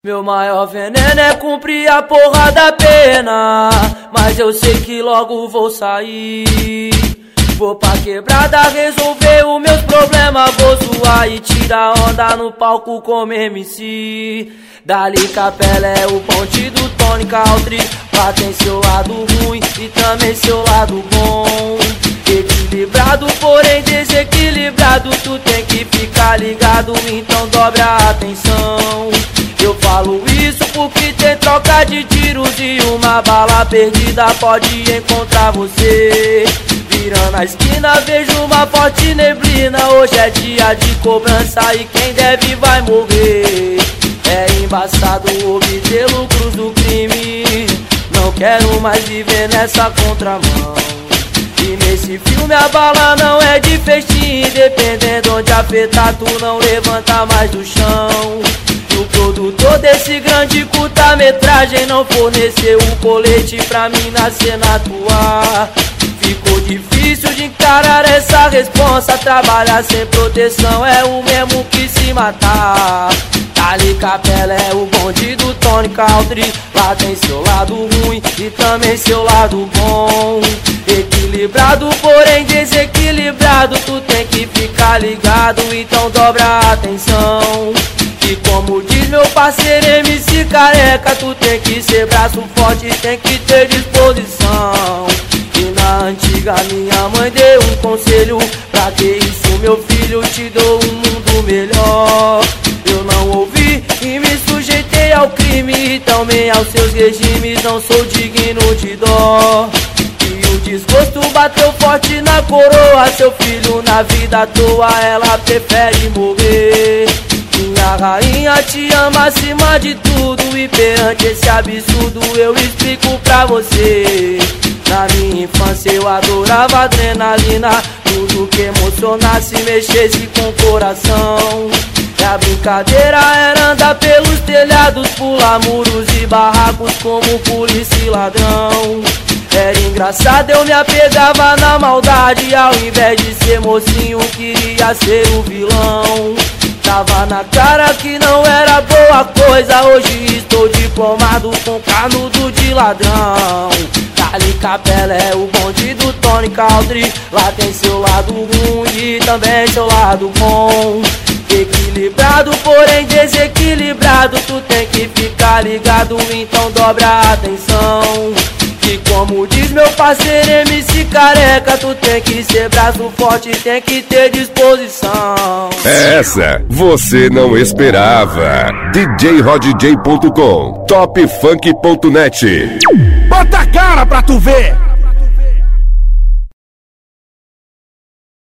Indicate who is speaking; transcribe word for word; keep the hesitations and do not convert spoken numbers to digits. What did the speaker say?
Speaker 1: Meu maior veneno é cumprir a porra da pena, mas eu sei que logo vou sair. Vou pra quebrada resolver os meus problemas, vou zoar e tirar onda no palco como M C. Dali Capela é o ponte do Tony Country, lá tem seu lado ruim e também seu lado bom. Equilibrado, porém desequilibrado, tu tem que ficar ligado, então dobra a atenção. Eu falo isso porque tem troca de tiros e uma bala perdida pode encontrar você. Virando a esquina vejo uma forte neblina, hoje é dia de cobrança e quem deve vai morrer. É embaçado obter lucros do crime, não quero mais viver nessa contramão. E nesse filme a bala não é de festim, dependendo onde afetar tu não levanta mais do chão. E o produtor desse grande curta-metragem não forneceu o colete pra mim na cena atuar. Ficou difícil de encarar essa responsa, trabalhar sem proteção é o mesmo que se matar. Dali Capela é o bonde do Tony Country, lá tem seu lado ruim e também seu lado bom. Equilibrado, porém desequilibrado, tu tem que ficar ligado, então dobra a atenção. E como diz meu parceiro M C Careca, tu tem que ser braço forte, tem que ter disposição. E na antiga minha mãe deu um conselho, pra que isso meu filho, te dou um mundo melhor. Eu não ouvi e me sujeitei ao crime e também aos seus regimes, não sou digno de dó. E o desgosto bateu forte na coroa, seu filho na vida à toa, ela prefere morrer. Minha rainha te ama acima de tudo e perante esse absurdo eu explico pra você. Na minha infância eu adorava adrenalina, tudo que emocionasse, mexesse com o coração. E a brincadeira era andar pelos telhados, pular muros e barracos como polícia e ladrão. Era engraçado, eu me apegava na maldade, ao invés de ser mocinho queria ser o vilão. Tava na cara que não era boa coisa, hoje estou diplomado com canudo de ladrão. Dali Capela é o bonde do Tony Country, lá tem seu lado ruim e também seu lado bom. Equilibrado, porém desequilibrado, tu tem que ficar ligado, então dobra a atenção. E como diz meu parceiro M C Careca, tu tem que ser braço forte, tem que ter disposição.
Speaker 2: Essa você não esperava. D J Rod J ponto com, top funk ponto net.
Speaker 3: Bota a cara pra tu ver!